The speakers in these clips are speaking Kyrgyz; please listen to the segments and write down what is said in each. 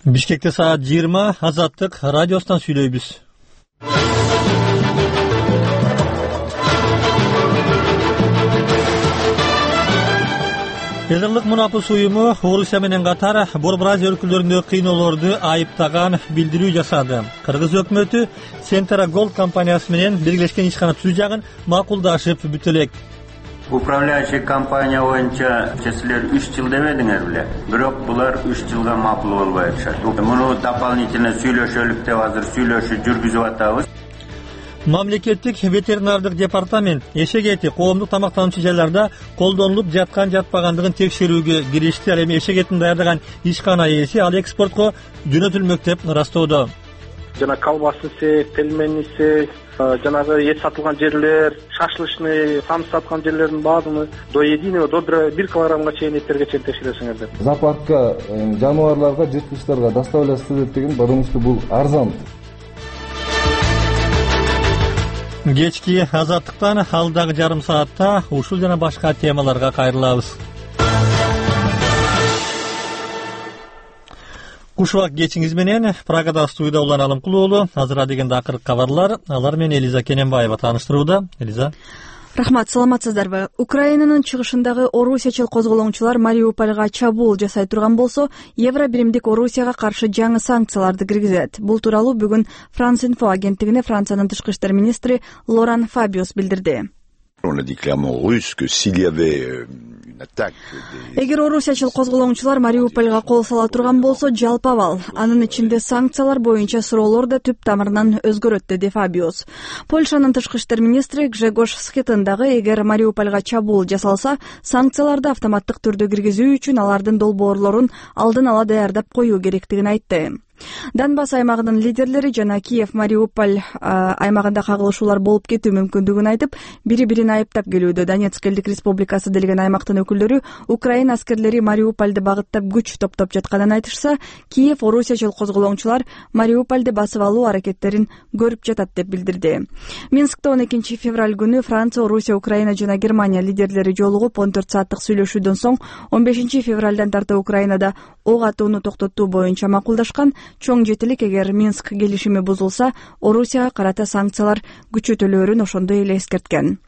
Бишкекте саат 20 Азаттык радиостан сүйлөйбүз. Элдирлик мунапыс уюму Орусия менен катар Борбор Азия өлкөлөрүндөгү кыйноолорду айыптаган билдирүү жасады. Кыргыз өкмөтү Centera Gold компаниясы менен биргелешкен ишкана түзүү жагын макулдашып бүтөлөк. Управляющий компания боюнча силер 3 жыл дебедиңер беле. Бирок булар 3 жылга макул болбой атышат. Муну дополнительно сүйлөшөлүк деп азыр сүйлөшүү жүргүзүп атабыз. Мамлекеттик ветеринардык департамент эшек эти коомдук тамактануучу жайларда колдонулуп жаткан жатпагандыгын текшерүүгө киришти. Ал эми эшек этин даярдаган ишкана ээси ал экспортко жөнөтүлмөк деп ырастоодо. Жана колбасасы, пельменisi, жанагы эт сатылган жерлер, шашлычный, самсы саткан жерлердин баардыгын до единого, до 1 килограммга чейин эттерге чейин текшересиңер. Зоопаркка, жаныбарларга, жырткычтарга доставляться деген барымызды бул арзан. Кечки Азаттыктан алдагы жарым саатта ушул жана башка темаларга кайрылабыз. Кушубак кечиңиз менен Прагада студияда улан Алымкулуулу. Азыр адегенде акыркы кабарлар. Алар менен Элиза Кененбаева тааныштырууда. Элиза. Рахмат, саламатсыздарбы. Украинанын чыгышындагы орусиячыл козголоңчулар Мариупольга чабуул жасай турган болсо, Евро биримдик Орусияга каршы жаңы санкцияларды киргизет. Бул тууралуу бүгүн France Info агенттигине Франциянын тышкы иштер министри Лоран Фабиус билдирди. Эгер орусиячыл козголоңчулар Мариупольга кол сала турган болсо, жалпы абал, анын ичинде санкциялар боюнча суроолор да түп тамырынан өзгөрөт, деди Фабиус. Польшанын тышкы иштер министри Гжегош Схетин дагы эгер Мариупольга чабуул жасалса, санкцияларды автоматтык түрдө киргизүү үчүн алардын долбоорлорун алдын ала даярдап коюу керектигин айтты. Донбасс аймагынын лидерлери жана Киев Мариуполь аймагында кагылышуулар болуп кетүү мүмкүндүгүн айтып, бири-бирин айыптап келүүдө. Донецк элдик республикасы делген аймактын өкүлдөрү Украина аскерлери Мариупольду багыттап күч топтоп жатканын айтышса, Киев орусиячыл козголоңчулар Мариупольду басып алуу аракеттерин көрүп жатат деп билдирди. Минскте 12 февраль күнү Франция, Орусия, Украина жана Германия лидерлери жолугуп 14 сааттык сүйлөшүүдөн соң 15 февралдан тарта Украинада ок атууну токтотуу боюнча макулдашкан. Чоң жетилик эгер Минск келишими бузулса, Орусияга карата санкциялар күчөтүлөөрүн ошондой эле эскерткен.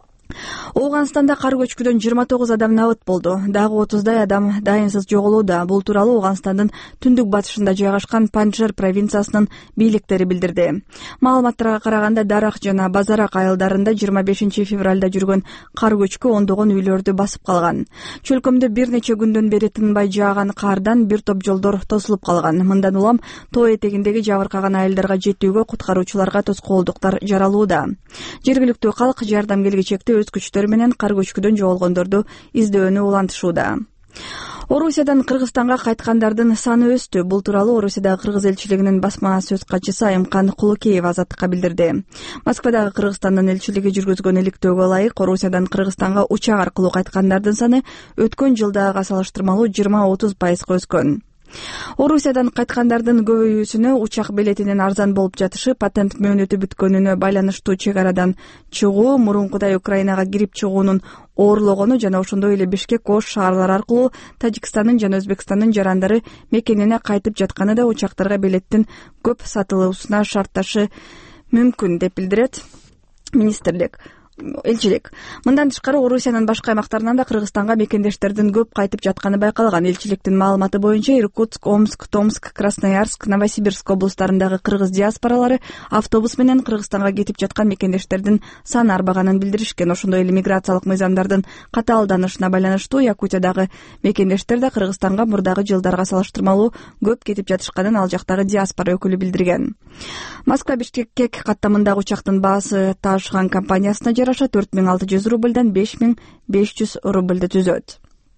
Ооганстанда кар көчкүдөн 29 адам набыт болду. Дагы 30дай адам дайынсыз жоголууда. Бул тууралуу Ооганстандын түндүк батышында жайгашкан Панджшер провинциясынын бийликтери билдирди. Маалыматтарга караганда Дарак жана Базарак айылдарында 25 февралда жүргөн кар көчкү ондогон үйлөрдү басып калган. Чөлкөмдө бир нече күндөн бери тынбай жааган кардан бир топ жолдор тосулуп калган. Мындан улам тоо этегиндеги жабыркаган айылдарга жетүүгө куткаруучуларга тоскоолдуктар жаралууда. Жергиликтүү калк жардам келгичекти өз күчтөрү менен кар көчкүдөн жоголгондорду издөөнү улантышууда. Орусиядан Кыргызстанга кайткандардын саны өстү. Бул тууралуу Орусиядагы Кыргыз элчилигинин басма сөз катчысы Айымкан Кулукеев Азаттыкка билдирди. Москвадагы Кыргызстандын элчилиги жүргүзгөн иликтөөгө ылайык Орусиядан Кыргызстанга учак аркылуу кайткандардын саны өткөн жылдагыга салыштырмалуу 20-30% өскөн. Орусиядан кайткандардын көбөйүүсүнө учак билетинин арзан болуп жатышы, патент мөөнөтү бүткөнүнө байланыштуу чек арадан чыгуу, мурункудай Украинага кирип чыгуунун оорлогону жана ошондой эле Бишкек, Ош шаарлары аркылуу Тажикстандын жана Өзбекстандын жарандары мекенине кайтып жатканы да учактарга билеттин көп сатылуусуна шартташы мүмкүн деп билдирет министрлик. Элчилик. Мындан тышкары Орусиянын башка аймактарынан да Кыргызстанга мекендештердин көп кайтып жатканы байкалган. Элчиликтин маалыматы боюнча Иркутск, Омск, Томск, Красноярск, Новосибирск облустарындагы кыргыз диаспоралары автобус менен Кыргызстанга кетип жаткан мекендештердин саны арбаганын билдиришкен. Ошондой эле миграциялык мыйзамдардын катаалданышына байланыштуу Якутиядагы мекендештер да Кыргызстанга мурдагы жылдарга салыштырмалуу көп кетип жатышканын ал жактагы диаспора өкүлү билдирген. Москва Бишкек каттамындагы учактын баасы Ташхан компаниясына жараша 4600 рубльдан 5500 рубльды түзөт.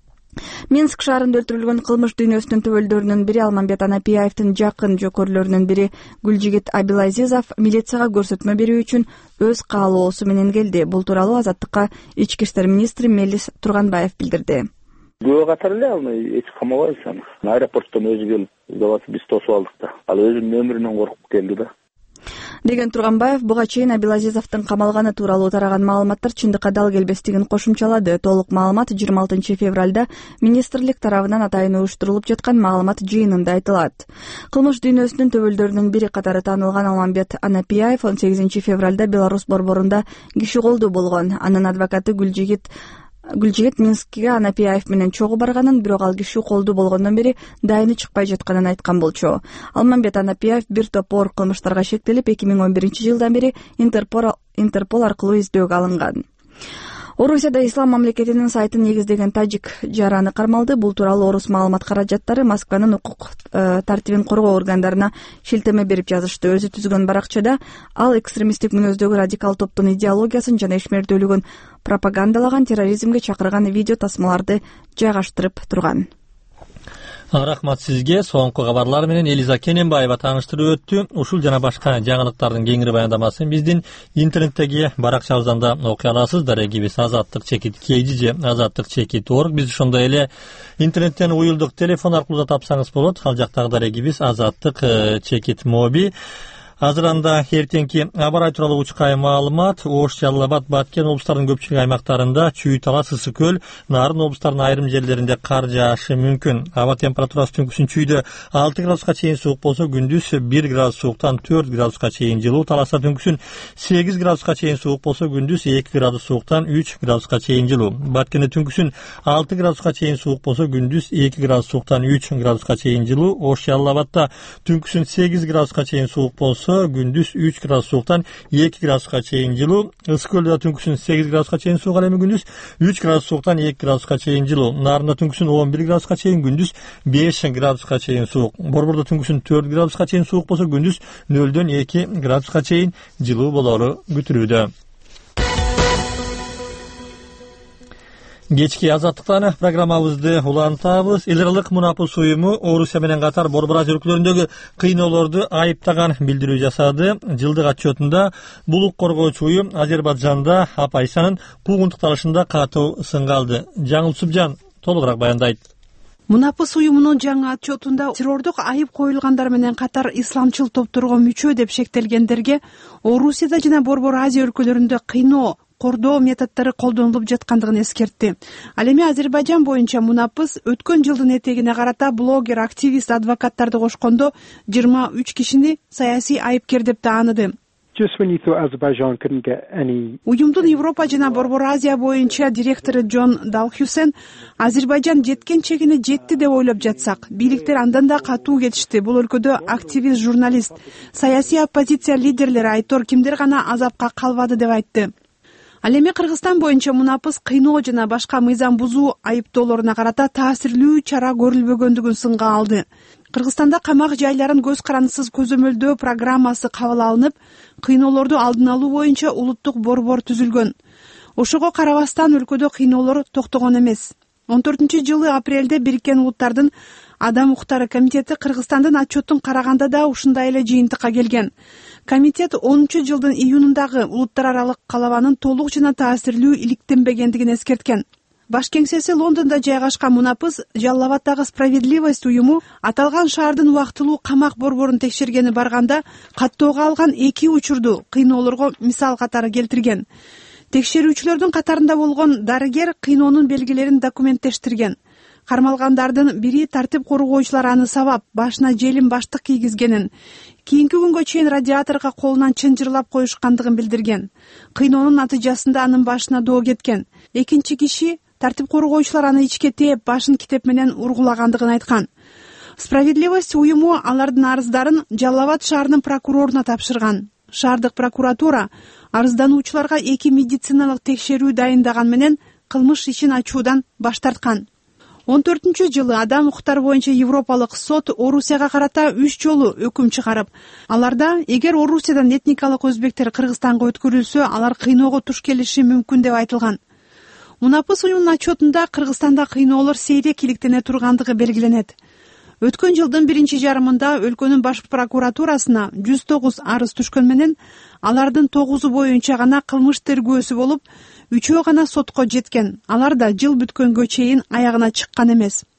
Минск шаарында өлтүрүлгөн кылмыш дүйнөсүнүн төбөлдөрүнүн бири Алмамбет Анапиевдин жакын жокөрлөрүнүн бири Гүлжигит Абилазизов милицияга көрсөтмө берүү үчүн өз каалоосу менен келди. Бул тууралуу Азаттыкка ички иштер министри Мелис Турганбаев билдирди. Күбө катары эле аны эч камабайбыз аны. Аэропорттон өзү келип, биз тосуп алдык да. Ал өзүнүн өмүрүнөн коркуп келди да. деген Турганбаев буга чейин Абилазизовдун камалганы тууралуу тараган маалыматтар чындыкка дал келбестигин кошумчалады. Толук маалымат 26 февралда министрлик тарабынан атайын уюштурулуп жаткан маалымат жыйынында айтылат. Кылмыш дүйнөсүнүн төбөлдөрүнүн бири катары таанылган Алмамбет Анапияев 18 февралда Беларусь борборунда киши колдуу болгон. Анын адвокаты Гүлжигит Минскке Анапияев менен чогуу барганын, бирок ал киши колдуу болгондон бери дайыны чыкпай жатканын айткан болчу. Алмамбет Анапияев бир топ оор кылмыштарга шектелип 2011-жылдан бери Интерпол аркылуу издөөгө алынган. Орусияда Ислам мамлекетинин сайтын негиздеген тажик жараны кармалды. Бул тууралуу орус маалымат каражаттары Москванын укук тартибин коргоо органдарына шилтеме берип жазышты. Өзү түзгөн баракчада ал экстремисттик мүнөздөгү радикал топтун идеологиясын жана ишмердүүлүгүн пропагандалаган, терроризмге чакырган видео тасмаларды жайгаштырып турган. Рахмат сизге. Соңку кабарлар менен Элиза Кененбаева тааныштырып өттү. Ушул жана башка жаңылыктардын кеңири баяндамасын биздин интернеттеги баракчабыздан да окуй аласыз. Дарегибиз azattik-azattik.org. Биз ошондой эле интернеттен уюлдук телефон аркылуу да тапсаңыз болот. Ал жактагы дарегибиз azattik-mobi. Азыр анда эртеңки аба ырайы тууралуу учкай маалымат. Ош, Жалал Абад, Баткен облустарынын көпчүлүк аймактарында Чүй, Талас, Ысык көл, Нарын облустарынын айрым жерлеринде кар жаашы мүмкүн. Аба температурасы түнкүсүн Чүйдө 6 градуска чейин суук болсо, күндүз 1 градус сууктан 4 градуска чейин жылуу. Таласта түнкүсүн 8 градуска чейин суук болсо, күндүз 2 градус сууктан 3 градуска чейин жылуу. Баткенде түнкүсүн 6 градуска чейин суук болсо, күндүз 2 градус сууктан 3 градуска чейин жылуу. Ош, Жалал Абадта түнкүсүн 8 градуска чейин суук болсо, күндүз 3 градус сууктан 2 градуска чейин жылуу. Ысык көлдө түнкүсүн 8 градуска чейин суук, ал эми күндүз 3 градус сууктан 2 градуска чейин жылуу. Нарында түнкүсүн 11 градуска чейин, күндүз 5 градуска чейин суук. Борбордо түнкүсүн 4 градуска чейин суук болсо, күндүз 0-дөн 2 градуска чейин жылуу болору күтүлүүдө. Кечки азаттыктан программабызды улантабыз. Эл аралык мунапыс уюму Орусия менен катар Борбор Азия өлкөлөрүндөгү кыйноолорду айыптаган билдирүү жасады. Жылдык отчетунда булук коргоочу уюм Азербайжанда Апайсанын куугунтукталышында катуу сынга алды. Жаңыл Субжан толугураак баяндайт. Мунапыс уюмунун жаңы отчетунда террордук айып коюлгандар менен катар исламчыл топторго мүчө деп шектелгендерге Орусияда жана Борбор Азия өлкөлөрүндө кыйноо, кордоо методдору колдонулуп жаткандыгын эскертти. Ал эми Азербайжан боюнча мунапыс өткөн жылдын этегине карата блогер, активист, адвокаттарды кошкондо 23 кишини саясий айыпкер деп тааныды. Уюмдун Европа жана Борбор Азия боюнча директору Джон Далхюсен Азербайжан жеткен чегине жетти деп ойлоп жатсак, бийликтер андан да катуу кетишти. Бул өлкөдө активист, журналист, саясий оппозиция лидерлери, айтор кимдер гана азапка калбады деп айтты. Ал эми Кыргызстан боюнча мунапыс кыйноо жана башка мыйзам бузуу айыптоолоруна карата таасирлүү чара көрүлбөгөндүгүн сынга алды. Кыргызстанда камак жайларын көз карандысыз көзөмөлдөө программасы кабыл алынып, кыйноолорду алдын алуу боюнча улуттук борбор түзүлгөн. Ошого карабастан өлкөдө кыйноолор токтогон эмес. 14-жылы апрелде Бириккен Улуттардын Адам укуктары комитети Кыргызстандын отчетун караганда да ушундай эле жыйынтыкка келген. Комитет 10-жылдын июнундагы улуттар аралык калабанын толук жана таасирлүү иликтенбегендигин эскерткен. Баш кеңсеси Лондондо жайгашкан мунапыс Жалал Абаддагы Справедливость уюму аталган шаардын убактылуу камак борборун текшергени барганда каттоого алган 2 учурду кыйноолорго мисал катары келтирген. Текшерүүчүлөрдүн катарында болгон дарыгер кыйноонун белгилерин документтештирген. Кармалгандардын бири тартип коргоочулар аны сабап, башына желим баштык кийгизгенин, кийинки күнгө чейин радиаторго колунан чынжырлап коюшкандыгын билдирген. Кыйноонун натыйжасында анын башына доо кеткен. Экинчи киши тартип коргоочулар аны ичке тээп, башын китеп менен ургулагандыгын айткан. Справедливость уюму алардын арыздарын Жалал Абад шаарынын прокуроруна тапшырган. Шаардык прокуратура арыздануучуларга 2 медициналык текшерүү дайындаган менен кылмыш ишин ачуудан баш тарткан. 14-жылы Адам укуктары боюнча Европалык сот Орусияга карата 3 жолу өкүм чыгарып, аларда эгер Орусиядан этникалык өзбектер Кыргызстанга өткөрүлсө, алар кыйноого туш келиши мүмкүн деп айтылган. Мунапыс уюмунун отчетунда Кыргызстанда кыйноолор сейрек иликтене тургандыгы белгиленет. Өткөн жылдын 1-жарымында өлкөнүн баш прокуратурасына 109 арыз түшкөн менен алардын 9 боюнча гана кылмыш тергөөсү болуп, 3 гана сотко жеткен. Алар да жыл бүткөнгө чейин аягына чыккан эмес.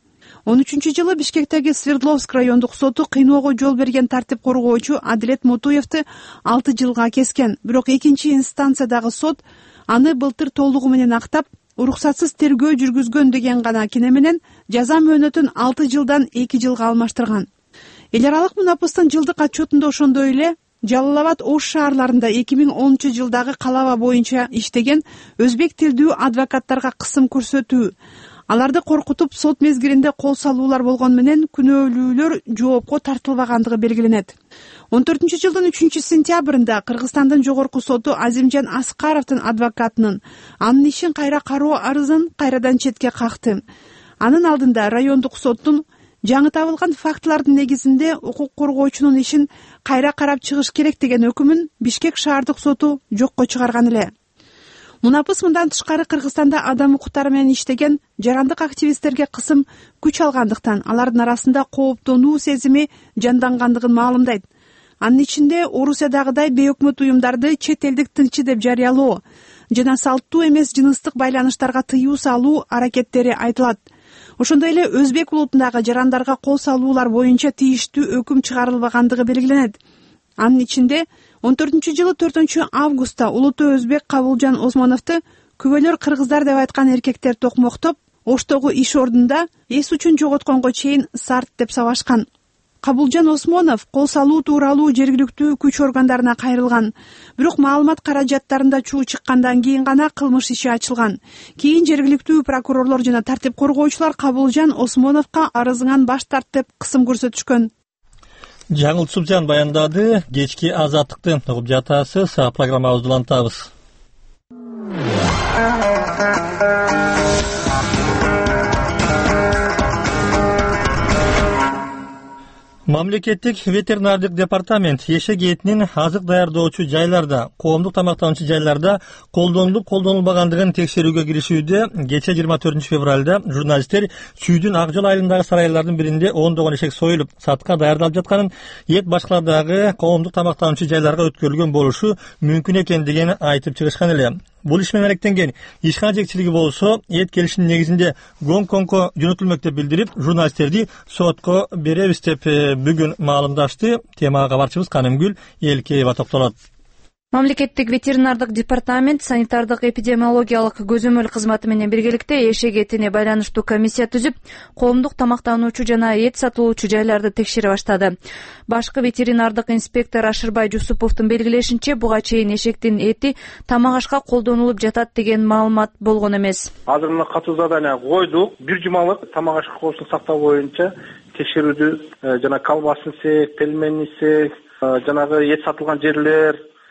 2013-жылы Бишкектеги Свердловск райондук соту кыйноого жол берген тартип коргоочу Адилет Мотуевди 6 жылга кескен. Бирок экинчи инстанциядагы сот аны былтыр толугу менен актап, уруксатсыз тергөө жүргүзгөн деген гана кине менен жаза мөөнөтүн 6 жылдан 2 жылга алмаштырган. Эл аралык мунапыстын жылдык отчетунда ошондой эле Жалал Абад Ош шаарларында 2010-жылдагы калаба боюнча иштеген өзбек тилдүү адвокаттарга кысым көрсөтүү, аларды коркутуп сот мезгилинде кол салуулар болгон менен күнөөлүүлөр жоопко тартылбагандыгы белгиленет. 14-жылдын 3-сентябрында Кыргызстандын жогорку соту Азимжан Аскаровдун адвокатынын анын ишин кайра кароо арызын кайрадан четке какты. Анын алдында райондук соттун жаңы табылган фактылардын негизинде укук коргоочунун ишин кайра карап чыгыш керек деген өкүмүн Бишкек шаардык соту жокко чыгарган эле. Мунапыс мындан тышкары Кыргызстанда адам укуктары менен иштеген жарандык активисттерге кысым күч алгандыктан алардын арасында кооптонуу сезими жандангандыгын маалымдайт. Анын ичинде Орусиядагыдай бейөкмөт уюмдарды чет элдик тынчы деп жарыялоо жана салттуу эмес жыныстык байланыштарга тыюу салуу аракеттери айтылат. Ошондой эле өзбек улутундагы жарандарга кол салуулар боюнча тийиштүү өкүм чыгарылбагандыгы белгиленет. Анын ичинде 14-жылы 4-августта улуттуу өзбек Кабулжан Осмоновду күбөлөр кыргыздар деп айткан эркектер токмоктоп, Оштогу иш ордунда эс үчүн жоготконго чейин сарт деп сабашкан. Кабулжан Осмонов кол салуу тууралуу жергиликтүү күч органдарына кайрылган. Бирок маалымат каражаттарында чуу чыккандан кийин гана кылмыш иши ачылган. Кийин жергиликтүү прокурорлор жана тартип коргоочулар Кабулжан Осмоновго арызыңан баш тарт деп кысым көрсөтүшкөн. Жаңыл Субжан баяндады. Кечки азаттыкты угуп жатасыз. Программабызды улантабыз. Мамлекеттик ветеринардык департамент эшек этинин азык даярдоочу жайларда, коомдук тамактануучу жайларда колдонулбагандыгын текшерүүгө киришүүдө. Кече 24 февралда журналисттер Чүйдүн Ак Жол айылындагы сарайлардын биринде ондогон эшек союлуп, сатка даярдалып жатканын, эт башкаладагы коомдук тамактануучу жайларга өткөрүлгөн болушу мүмкүн экендигин айтып чыгышкан эле. Бул иш менен алектенген ишкана жетекчилиги болсо, эт келишинин негизинде Гонконгко жөнөтүлмөк деп билдирип, журналисттерди сотко беребиз деп бүгүн маалымдашты. Темага кабарчыбыз Канымгүл Элкеева токтолот. Мамлекеттик ветеринардык департамент санитардык эпидемиологиялык көзөмөл кызматы менен биргеликте эшек этине байланыштуу комиссия түзүп, коомдук тамактануучу жана эт сатылуучу жайларды текшере баштады. Башкы ветеринардык инспектор Ашырбай Жусуповдун белгилешинче, буга чейин эшектин эти тамак ашка колдонулуп жатат деген маалымат болгон эмес. Азыр мына катуу задания койдук. Бир жумалык тамак аш коопсуздук сактоо боюнча текшерүүдү жана колбасасы, пельменisi, жанагы эт сатылган жерлер,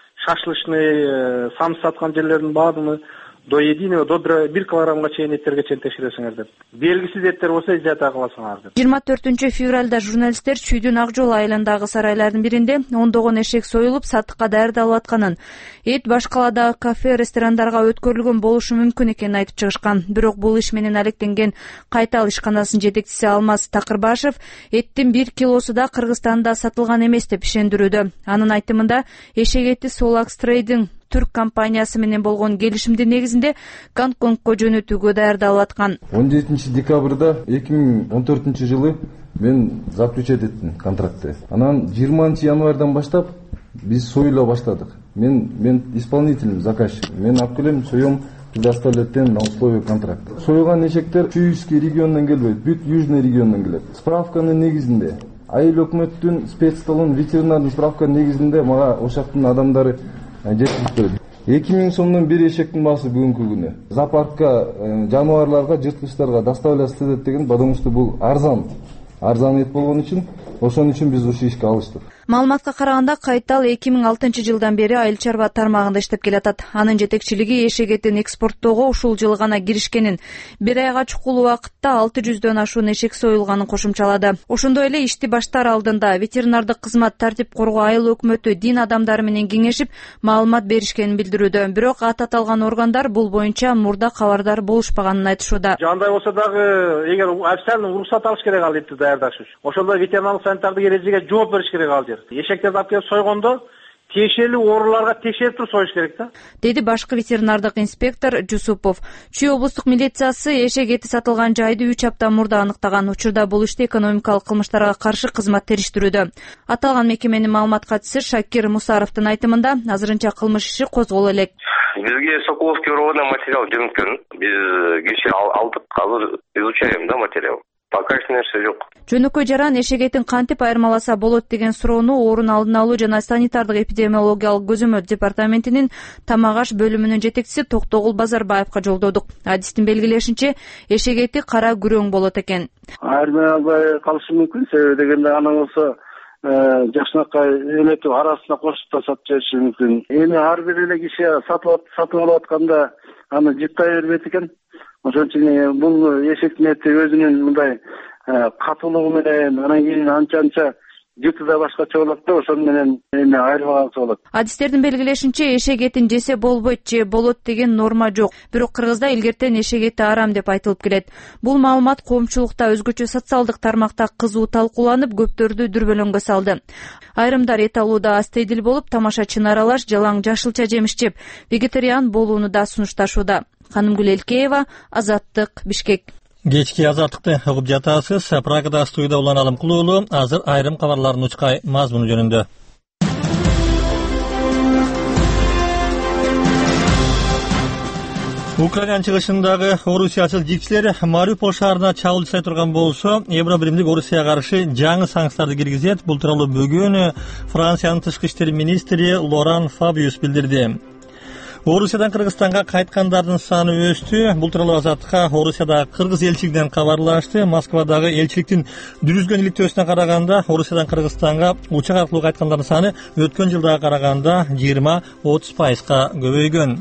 шашлычный, самсы саткан жерлердин баардыгын до единого, до 1 килограммга чейин эттерге чейин текшересиңер деп. Белгисиз эттер болсо изята кыласыңар деп. 24 февралда журналисттер Чүйдүн Ак Жол айылындагы сарайлардын биринде ондогон эшек союлуп, сатыкка даярдалып атканын, эт башкаладагы кафе, ресторандарга өткөрүлгөн болушу мүмкүн экенин айтып чыгышкан. Бирок бул иш менен алектенген Кайтал ишканасынын жетекчиси Алмаз Такырбашев эттин 1 килосу да Кыргызстанда сатылган эмес деп ишендирүүдө. Анын айтымында эшек эти Solax Trading түрк компаниясы менен болгон келишимдин негизинде Гонконгко жөнөтүүгө даярдалып аткан. 17 декабрда 2014 жылы мен заключать эттим контрактты. Анан 20 январдан баштап биз союла баштадык. Мен исполнителим, заказчик. Мен алып келем, союм, предоставлять на условия контракта. Союлган эшектер Чүйский регионунан келбейт, бүт Южный регионунан келет. Справканын негизинде айыл өкмөттүн спецстолун ветеринардын справканын негизинде мага ошактын адамдары жеткирип 2000 сомдон бир эшектин баасы бүгүнкү күнү. Зоопаркка жаныбарларга, жырткычтарга доставляться деген бадамусты бул арзан эт болгон үчүн, ошон үчүн биз ушул ишке алыштык. Маалыматка караганда, Кайтал 2006 жылдан бери айыл чарба тармагында иштеп келатат. Анын жетекчилиги эшек этин экспорттоого ушул жылы гана киришкенин, бир айга чукул убакытта 600дөн ашуун эшек союлганын кошумчалады. Ошондой эле ишти баштар алдында ветеринардык кызмат тартип коргоо айыл өкмөтү дин адамдары менен кеңешип маалымат беришкенин билдирүүдө. Бирок ат аталган органдар бул боюнча мурда кабардар болушпаганын айтышууда. Жандай болсо дагы эгер официальный уруксат алыш керек ал этти даярдаш үчүн. Ошондо ветеринардык санитардык эрежеге жооп бериш керек ал жер. Эшектерди алып келип сойгондо тиешелүү ооруларга текшерип туруп союш керек да, деди башкы ветеринардык инспектор Жусупов. Чүй облустук милициясы эшек эти сатылган жайды 3 апта мурда аныктаган. Учурда бул ишти экономикалык кылмыштарга каршы кызмат териштирүүдө. Аталган мекеменин маалымат катчысы Шакир Мусаровдун айтымында азырынча кылмыш иши козголо элек. Бизге Соколовский РОВД материал жөнөткөн. Биз киши алдык, азыр изучаем да материал. Пока эч нерсе жок. Жөнөкөй жаран эшек этин кантип айырмаласа болот деген суроону орун алдын алуу жана санитардык эпидемиологиялык көзөмөл департаментинин тамак аш бөлүмүнүн жетекчиси Токтогул Базарбаевга жолдодук. Адистин белгилешинче, эшек эти кара күрөң болот экен. Айырмай албай калышы мүмкүн, себеби дегенде анан болсо жакшынакай элетип арасына кошуп да сатып жибериши мүмкүн. Эми ар бир эле киши сатып алып атканда аны жыттай бербейт экен. Ошон үчүн бул эшектин эти өзүнүн мындай катуулугу менен анан кийин анча жыты да башкача болот да, ошон менен эми айырмаланса болот. Адистердин белгилешинче, эшек этин жесе болбойт же болот деген норма жок. Бирок Кыргызда илгертен эшек эти арам деп айтылып келет. Бул маалымат коомчулукта өзгөчө социалдык тармакта кызуу талкууланып, көптөрдү дүрбөлөңгө салды. Айрымдар эт алууда астейдил болуп, тамашачыны аралаш, жалаң жашылча жемиш жеп, вегетариан болууну да сунушташууда. Ханымгүл Элкеева, Азаттык, Бишкек. Кечки азаттыкты угуп жатасыз. Прагада студияда Улан Алымкулуулу. Азыр айрым кабарлардын учкай мазмуну жөнүндө. Украина чыгышындагы орусиячыл жигчилер Мариуполь шаарына чабуул жасай турган болсо, Евробиримдик Орусияга каршы жаңы санкцияларды киргизет. Бул тууралуу бүгүн Франциянын тышкы иштер министри Лоран Фабиус билдирди. Орусиядан Кыргызстанга кайткандардын саны өстү. Бул тууралуу Азаттыкка Орусиядагы кыргыз элчилигинен кабарлашты. Москвадагы элчиликтин жүргүзгөн иликтөөсүнө караганда, Орусиядан Кыргызстанга учак аркылуу кайткандардын саны өткөн жылдага караганда 20-30% көбөйгөн.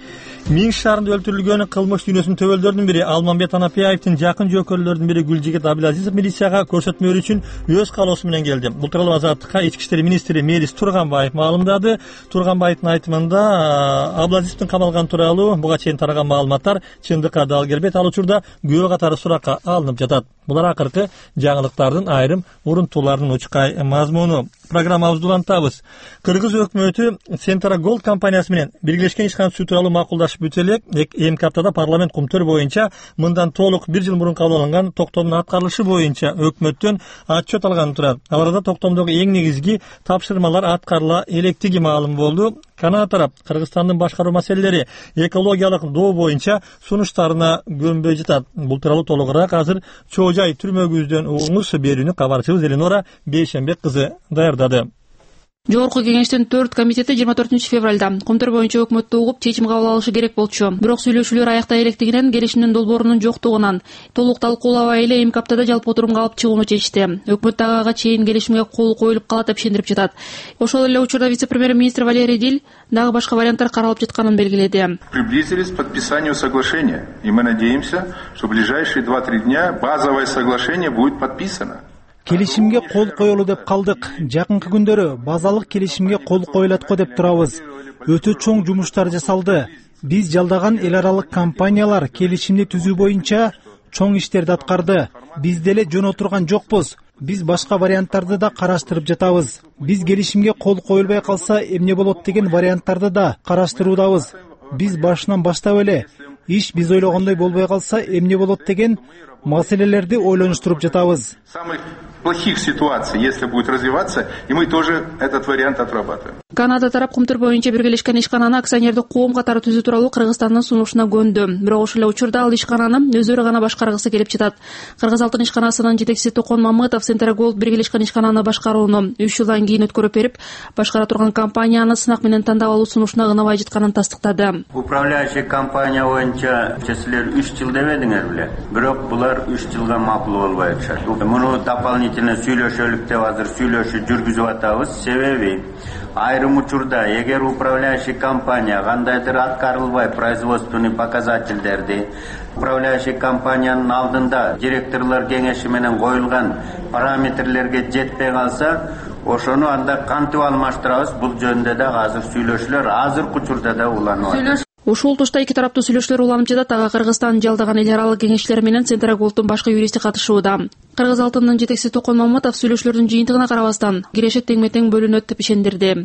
Минск шаарында өлтүрүлгөн кылмыш дүйнөсүнүн төбөлдөрүнүн бири Алмамбет Анапиевдин жакын жөкөлөрүнүн бири Гүлжигит Абилазизов милицияга көрсөтмө берүү үчүн өз каалоосу менен келди. Бул тууралуу Азаттыкка ички иштер министри Мелис Турганбаев маалымдады. Турганбаевдин айтымында Абилазизовдун камалган тууралуу буга чейин тараган маалыматтар чындыкка дал келбейт. Ал учурда күбө катары суракка алынып жатат. Булар акыркы жаңылыктардын айрым урунтууларынын учкай мазмуну. Программабызды улантабыз. Кыргыз өкмөтү Центра Голд компаниясы менен биргелешкен ишкана түзүү тууралуу макулдашып бүтө элек. Эмки аптада парламент кумтөр боюнча мындан толук 1 жыл мурун кабыл алынган токтомдун аткарылышы боюнча өкмөттөн отчет алган турат. Ал арада токтомдогу эң негизги тапшырмалар аткарыла электиги маалым болду. Канаа тарап Кыргызстандын башкаруу маселелери экологиялык доо боюнча сунуштарына көнбөй жатат. Бул тууралуу толугураак азыр Чоо Жай түрмөгүбүздөн угуңуз берүүнү кабарчыбыз Эленора Бейшембек кызы даярдады. Жогорку кеңештин 4 комитети 24 февралда кумтөр боюнча өкмөттү угуп чечим кабыл алышы керек болчу. Бирок сүйлөшүүлөр аяктай электигинен келишимдин долбоорунун жоктугунан толук талкуулабай эле эмки аптада жалпы отурумга алып чыгууну чечти. Өкмөт дагы ага чейин келишимге кол коюлуп калат деп ишендирип жатат. Ошол эле учурда вице-премьер-министр Валерий Диль дагы башка варианттар каралып жатканын белгиледи. Приблизились к подписанию соглашения, и мы надеемся, что в ближайшие 2-3 дня базовое соглашение будет подписано. Келишимге кол коюлу деп калдык. Жакынкы күндөрү базалык келишимге кол коюлат го деп турабыз. Өтө чоң жумуштар жасалды. Биз жалдаган эл аралык компаниялар келишимди түзүү боюнча чоң иштерди аткарды. Биз деле жөн отурган жокпуз. Биз башка варианттарды да караштырып жатабыз. Биз келишимге кол коюлбай калса эмне болот деген варианттарды да караштыруудабыз. Биз башынан баштап эле иш биз ойлогондой болбой калса эмне болот деген маселелерди ойлонуштуруп жатабыз. Плохих ситуаций, если будет развиваться, и мы тоже этот вариант отрабатываем. Канада тарап кумтөр боюнча биргелешкен ишкананы акционердик коом катары түзүү тууралуу Кыргызстандын сунушуна көндү. Бирок ошол эле учурда ал ишкананы өздөрү гана башкаргысы келип жатат. Кыргыз алтын ишканасынын жетекчиси Токон Мамытов Центра Голд биргелешкен ишкананы башкарууну 3 жылдан кийин өткөрүп берип, башкара турган компанияны сынак менен тандап алуу сунушуна ынабай жатканын тастыктады. Управляющий компания боюнча силер 3 жыл дебедиңер беле. Бирок булар 3 жылга макул болбой атышат. Муну дополнительно сүйлөшөлүк деп азыр сүйлөшүү жүргүзүп атабыз. Себеби айрым учурда эгер управляющий компания кандайдыр аткарылбай производственный показательдерди управляющий компаниянын алдында директорлор кеңеши менен коюлган параметрлерге жетпей калса, ошону анда кантип алмаштырабыз? Бул жөнүндө да азыр сүйлөшүүлөр азыркы учурда да уланып атат. Ушул тушта эки тараптуу сүйлөшүүлөр уланып жатат. Ага Кыргызстан жалдаган эл аралык кеңешчилер менен Центра Голдтун башкы юристи катышууда. Кыргыз алтынынын жетекчиси Токон Маматов сүйлөшүүлөрдүн жыйынтыгына карабастан кирешет тең-метең бөлүнөт деп ишендирди.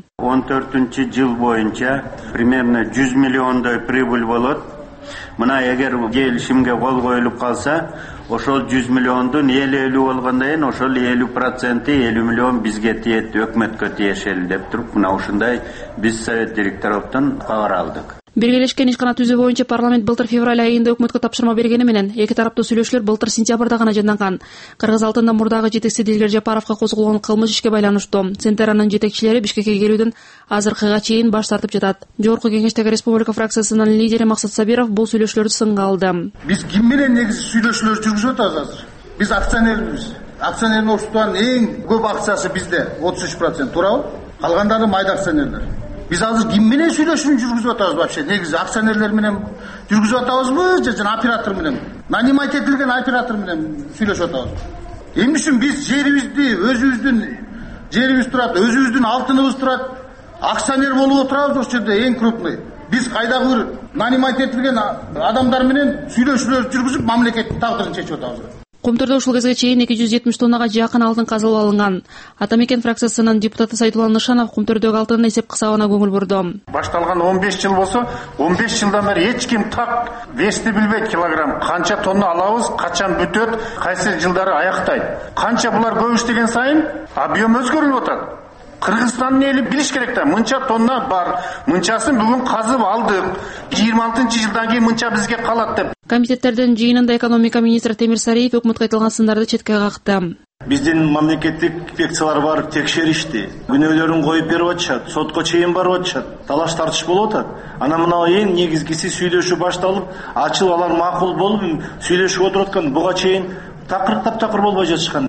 14-жыл боюнча примерно 100 миллиондой прибыль болот. Мына эгер келишимге кол коюлуп калса, ошол 100 миллиондун 50 болгондон кийин ошол 50% 50 миллион бизге тиет, өкмөткө тиешели деп туруп, мына ушундай биз совет директорлордон кабар алдык. Биргелешкен ишкана түзүү боюнча парламент былтыр февраль айында өкмөткө тапшырма бергени менен эки тараптуу сүйлөшүүлөр былтыр сентябрда гана жанданган. Кыргыз алтында мурдагы жетекчиси Дилгер Жапаровго козголгон кылмыш ишке байланыштуу Центранын жетекчилери Бишкекке келүүдөн азыркыга чейин баш тартып жатат. Жогорку кеңештеги республика фракциясынын лидери Максат Сабиров бул сүйлөшүүлөрдү сынга алды. Биз ким менен негизи сүйлөшүүлөр жүргүзүп атабыз азыр? Биз акционербиз. Акционердин ортосунан эң көп акциясы бизде 33%, туурабы? Калгандары майда акционерлер. Биз азыр ким менен сүйлөшүүнү жүргүзүп атабыз вообще? Негизи акционерлер менен жүргүзүп атабызбы же жана оператор менен? Нанимать этилген оператор менен сүйлөшүп атабызбы? Эмне үчүн биз жерибизди, өзүбүздүн жерибиз турат, өзүбүздүн алтыныбыз турат, акционер болуп отурабыз ошол жерде эң крупный. Биз кайдагы бир нанимать этилген адамдар менен сүйлөшүүлөр жүргүзүп мамлекеттин тагдырын чечип атабыз. Кумтурда ушул кезге чейин 270 тоннага жакын алтын казылып алынган. Атамекен фракциясынын депутаты Сайдулла Нышанов кумтурдөгү алтындын эсеп кысабына көңүл бурду. Башталган 15 жыл болсо, 15 жылдан бери эч ким так вести билбейт килограмм. Канча тонна алабыз, качан бүтөт, кайсы жылдары аяктайт. Канча булар көп иштеген сайын объем өзгөрүлүп атат. Кыргызстандын эли билиш керек да, мынча тонна бар. Мынчасын бүгүн казып алдык. 26-жылдан кийин мынча бизге калат деп. Комитеттердин жыйынында экономика министри Темир Сариев өкмөткө айтылган сындарды четке какты. Биздин мамлекеттик инспекциялар барып текшеришти. Күнөөлөрүн коюп берип атышат, сотко чейин барып атышат. Талаш тартыш болуп атат. Анан мына эң негизгиси сүйлөшүү башталып, ачылып алар макул болуп, сүйлөшүп отуруп аткан буга чейин такыр болбой жатышкан.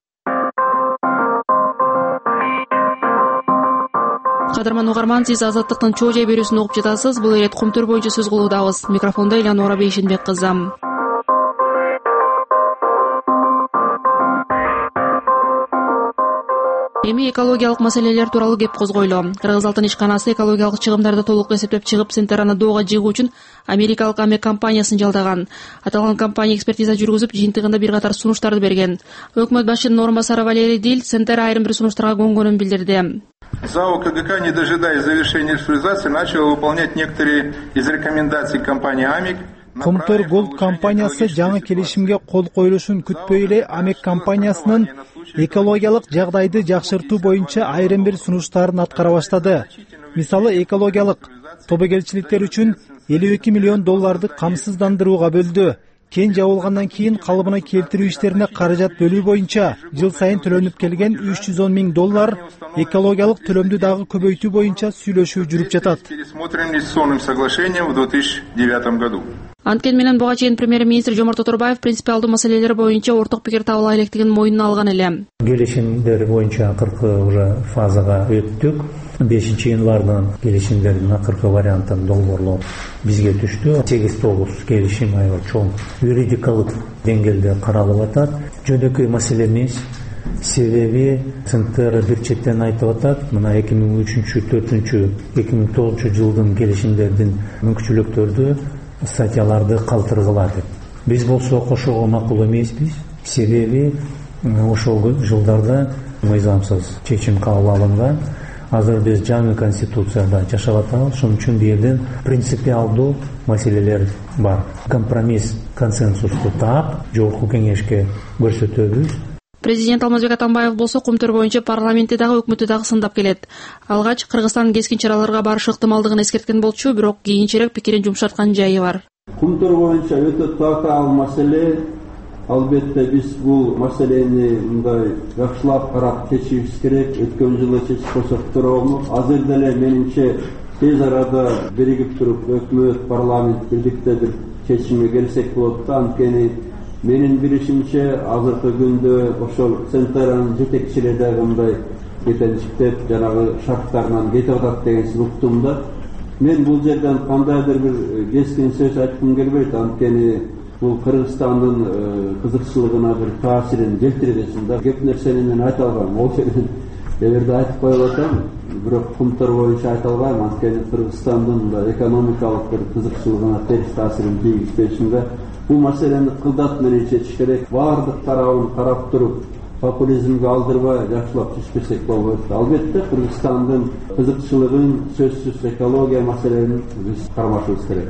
Кадырман угарман, сиз Азаттыктын чоо жай берүүсүн угуп жатасыз. Бул ирет Кумтур боюнча сөз кылуудабыз. Микрофондо Элянора Бейшенбек кызы. Эми экологиялык маселелер тууралуу кеп козгойлу. Кыргыз алтын ишканасы экологиялык чыгымдарды толук эсептеп чыгып, Центраны доого жыгуу үчүн америкалык АМЕК компаниясын жалдаган. Аталган компания экспертиза жүргүзүп, жыйынтыгында бир катар сунуштарды берген. Өкмөт башчынын орун басары Валерий Диль Центр айрым бир сунуштарга көнгөнүн билдирди. ЗАО КГК, не дожидаясь завершения индустриализации, начало выполнять некоторые из рекомендаций компании АМЕК. Кумтур Голд компаниясы жаңы келишимге кол коюлушун күтпөй эле АМЕК компаниясынын экологиялык жагдайды жакшыртуу боюнча айрым бир сунуштарын аткара баштады. Мисалы, экологиялык тобокелчиликтер үчүн $52 миллион камсыздандырууга бөлдү. Кен жабылгандан кийин калыбына келтирүү иштерине каражат бөлүү боюнча жыл сайын төлөнүп келген $310 миң экологиялык төлөмдү дагы көбөйтүү боюнча сүйлөшүү жүрүп жатат. Анткени менен буга чейин премьер-министр Жомарт Оторбаев принципиалдуу маселелер боюнча орток пикир табыла электигин мойнуна алган эле. Келишимдер боюнча акыркы уже фазага өттүк. 5-январдан келишимдердин акыркы вариантын долбоорлоо бизге түштү. 8-9 келишим аябай чоң юридикалык деңгээлде каралып атат. Жөнөкөй маселе эмес. Себеби Центр бир четтен айтып атат, мына 2003-2004 жылдын келишимдердин мүмкүнчүлүктөрдү статьяларды калтыргыла деп. Биз болсо кошууга макул эмеспиз. Себеби ошол жылдарда мыйзамсыз чечим кабыл алынган. Азыр биз жаңы конституцияда жашап атабыз. Ошон үчүн бул принципиалдуу маселелер бар. Компромисс, консенсусту таап, жогорку кеңешке көрсөтөбүз. Президент Алмазбек Атамбаев болсо Кумтур боюнча парламентти дагы өкмөттү дагы сындап келет. Алгач Кыргызстан кескин чараларга барышы ыктымалдыгын эскерткен болчу, бирок кийинчерээк пикирин жумшарткан жайы бар. Кумтур боюнча өтө татаал маселе. Албетте биз бул маселени мындай жакшылап карап чечишибиз керек. Өткөн жылы чечип койсок туурабы? Азыр деле менимче тез арада биригип туруп өкмөт, парламент бирдикте бир чечимге келсек болот да. Анткени менин билишимче азыркы күндө ошол Центранын жетекчилери дагы мындай кетенчиктеп, жанагы шарттарынан кетип атат деген уктум да. Мен бул жерден кандайдыр бир кескин сөз айткым келбейт, анткени бул Кыргызстандын кызыкчылыгына бир таасирин келтирет да. Кеп нерсени мен айта албайм. Ол жерден Эгерде айтып коюп атам, бирок кумтөр боюнча айта албайм, анткени Кыргызстандын экономикалык бир кызыкчылыгына терс таасирин тийгизбешин да бул маселени кылдат менен чечиш керек. Баардык тарабын карап туруп, популизмге алдырбай жакшылап чечпесек болбойт. Албетте Кыргызстандын кызыкчылыгын, сөзсүз экология маселелерин биз кармашыбыз керек.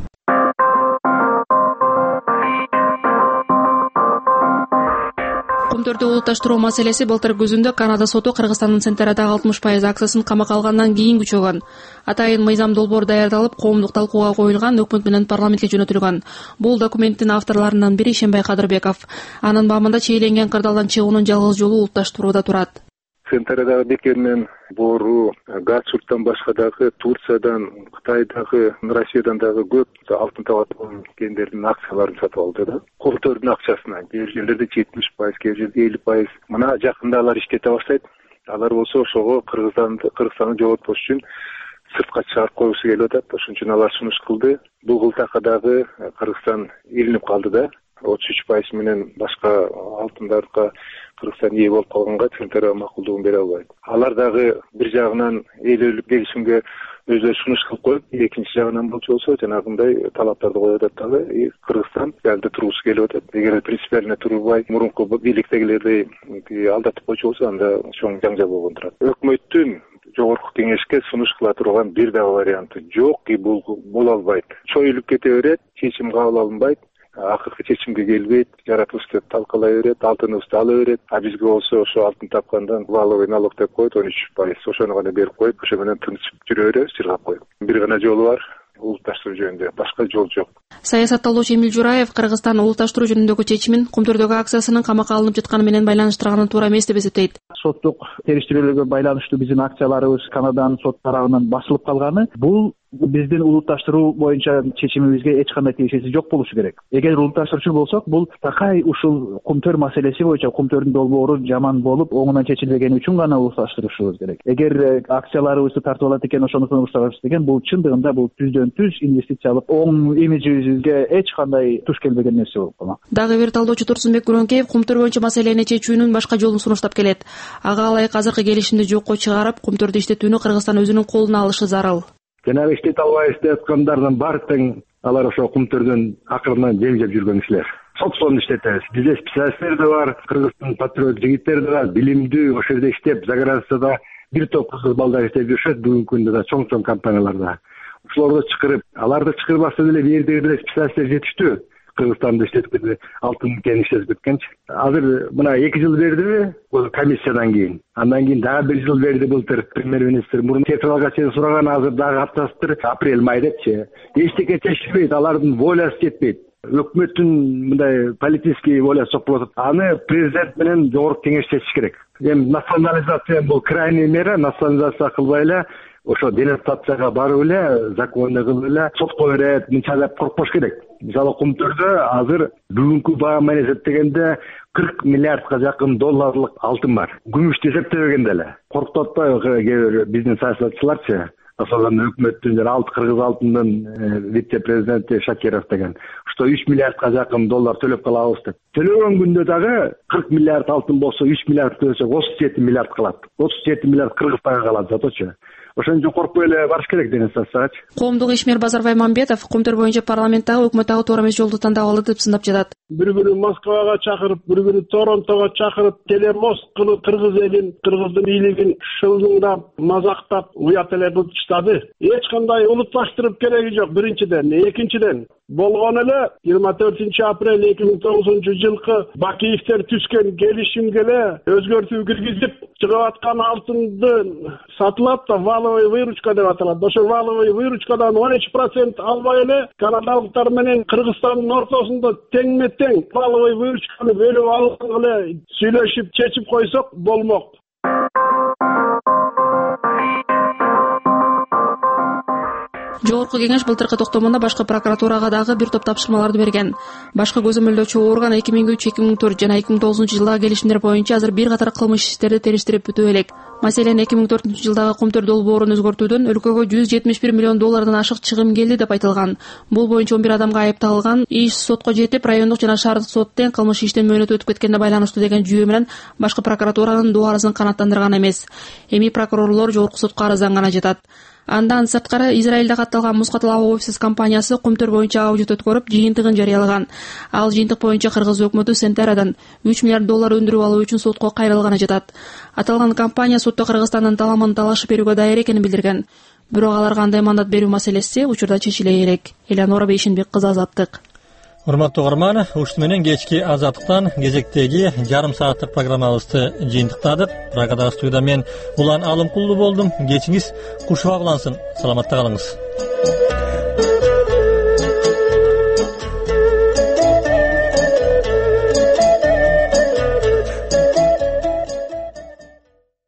Кумтөрдү улутташтыруу маселеси былтыр күзүндө Канада соту Кыргызстандын Центрдагы 60% акциясын камакка алгандан кийин күчөгөн. Атайын мыйзам долбоор даярдалып, коомдук талкууга коюлган, өкмөт менен парламентке жөнөтүлгөн. Бул документтин авторлорунан бири Ишенбай Кадырбеков. Анын бабында чейленген кырдаалдан чыгуунун жалгыз жолу улутташтырууда турат. Центрдагы бекеринен боору Гацурттан башка дагы Турциядан, Кытайдагы, Россиядан дагы көп алтын табатын кендердин акцияларын сатып алды да. Кумтөрдүн акчасына кээ жерлерде 70%, кээ жерде 50%. Мына жакында алар иштете баштайт. Алар болсо ошого Кыргызстанды жоготпош үчүн сыртка чыгарып койгусу келип атат. Ошон үчүн алар сунуш кылды. Бул кылтакка дагы Кыргызстан илинип калды да. 33% менен башка алтындарга Кыргызстан ээ болуп калганга Центрга макулдугун бере албайт. Алар дагы бир жагынан ээлөлүк келишимге өзү сунуш кылып коюп, экинчи жагынан болчу болсо жанагындай талаптарды коюп атат дагы. Кыргызстан алда тургусу келип атат. Эгер принципиально турбай, мурунку бийликтегилерди алдатып койчу болсо, анда чоң жаңжал болгон турат. Өкмөттүн жогорку кеңешке сунуш кыла турган бир дагы варианты жок, боло албайт. Чоюлуп кете берет, чечим кабыл алынбайт. Акыркы чечимге келбейт, жаратылышты талкалай берет, алтыныбызды ала берет. А бизге болсо ошо алтын тапкандан валовый налог деп коет, 13%. Ошону гана берип коюп, ошо менен тынчып жүрө беребиз, чыргап коюп. Бир гана жолу бар, улутташтыруу жөнүндө, башка жол жок. Саясаттоолучу Эмил Жураев Кыргызстан улутташтыруу жөнүндөгү чечимин Кумтөрдөгү акциясынын камакка алынып жатканы менен байланыштырганын туура эмес деп эсептейт. Соттук териштирүүлөргө байланыштуу биздин акцияларыбыз Канаданын сот тарабынан басылып калганы, бул биздин улутташтыруу боюнча чечимибизге эч кандай тиешеси жок болушу керек. Эгер улутташтырчу болсок, бул такай ушул Кумтөр маселеси боюнча Кумтөрдүн долбоору жаман болуп, оңунан чечилбегени үчүн гана улутташтырышыбыз керек. Эгер акцияларыбызды тартып алат экен, ошондуктан улутташтырабыз деген, бул чындыгында бул түздөн-түз инвестициялык оң имиджибизге эч кандай туш келбеген нерсе болуп калат. Дагы бир талдоочу Турсунбек Күрөңкеев Кумтөр боюнча маселени чечүүнүн башка жолун сунуштап келет. Ага ылайык азыркы келишимди жокко чыгарып, Кумтөрдү иштетүүнү Кыргызстан өзүнүн колуна алышы зарыл. Жанагы иштете албайбыз деп аткандардын баары тең алар ошо Кумтөрдүн акырынан жем жеп жүргөн кишилер. Собственно иштетебиз. Бизде специалисттер да бар, Кыргыздын патриот жигиттер да бар, билимдүү, ошол жерде иштеп, заграницада бир топ кыз балдар иштеп жүрүшөт, бүгүнкү күндө да чоң компанияларда. Ошолорду чакырып, аларды чакырбастан эле бирдей специалисттер жетиштүү. Кыргызстанды иштетип алтын кен иштетип кеткенчи. Азыр мына 2 жыл бердиби бул комиссиядан кийин. Андан кийин дагы 1 жыл берди былтыр премьер-министр. Мурун февралга чейин сураган, азыр дагы аптасыптыр апрель-май депчи. Эчтеке чечилбейт, алардын волясы жетпейт. Өкмөттүн мындай политический волясы жок болуп атат. Аны президент менен жогорку кеңеш чечиш керек. Эми национализация бул крайний мера, национализация кылбай эле ошо денотацияга барып эле, законный кылып эле сотко берет, мынча деп коркпош керек. Мисалы Кумтөрдө азыр бүгүнкү баа менен эсептегенде 40 миллиардка жакын долларлык алтын бар. Күмүштү эсептебегенде эле. Коркутпайбы кээ бир биздин саясатчыларчы? Особенно өкмөттүн жана Кыргыз алтындын вице-президенти Шакиров деген. Что 3 миллиардка жакын доллар төлөп калабыз деп. Төлөгөн күндө дагы 40 миллиард алтын болсо 3 миллиард төлөсөк 37 миллиард калат. 37 миллиард Кыргызстанга калат заточу. Ошон үчүн коркпой эле барыш керек деген саатчы. Коомдук ишмер Базарбай Мамбетов Кумтөр боюнча парламенттагы өкмөттөгү туура эмес жолду тандап алды деп сындап жатат. Бири-бирин Москвага чакырып, бири-бирин Торонтого чакырып, телемост кылып кыргыз элин, кыргыздын бийлигин шылдыңдап, мазактап, уят эле кылып таштады. Эч кандай улутташтырып кереги жок. Биринчиден, экинчиден болгон эле 24 апрель 2009 жылкы Бакиевтер түзгөн келишимге эле өзгөртүү киргизип, чыгып аткан алтынды сатылат да валовый выручка деп аталат. Ошо валовый выручкадан 13% албай эле канадалыктар менен Кыргызстандын ортосунда тең-тең валовый выручканы бөлүп алган эле сүйлөшүп чечип койсок болмок. Жогорку кеңеш былтыркы токтомунда башкы прокуратурага дагы бир топ тапшырмаларды берген. Башкы көзөмөлдөөчү орган 2003-2004 жана 2009 жылдагы келишимдер боюнча азыр бир катар кылмыш иштерди териштирип бүтүп элек. Маселен 2004-жылдагы Кумтөр долбоорун өзгөртүүдөн өлкөгө $171 миллион ашык чыгым келди деп айтылган. Бул боюнча 11 адамга айып тагылган. Иш сотко жетип, райондук жана шаардык соттон кылмыш иштин мөөнөтү өтүп кеткенге байланыштуу деген жүйө менен башкы прокуратуранын дуарысын канааттандырган эмес. Эми прокурорлор жогорку сотко арызданганга жатат. Андан сырткары Израилде катталган Мускатла офис компаниясы Кумтөр боюнча аудит өткөрүп, жыйынтыгын жарыялаган. Ал жыйынтык боюнча Кыргыз өкмөтү Сентарадан $3 миллиард өндүрүп алуу үчүн сотко кайрылганы жатат. Аталган компания сотто Кыргызстандын таламын талашып берүүгө даяр экенин билдирген. Бирок аларга андай мандат берүү маселеси учурда чечиле элек. Элеонора Бейшенбек кызы, Азаттык. Урматтуу угарман, ушуну менен кечки Азаттыктан кезектеги жарым сааттык программабызды жыйынтыктадык. Прагада студияда мен Улан Алымкулду болдум. Кечиңиз куш баглансын. Саламатта калыңыз.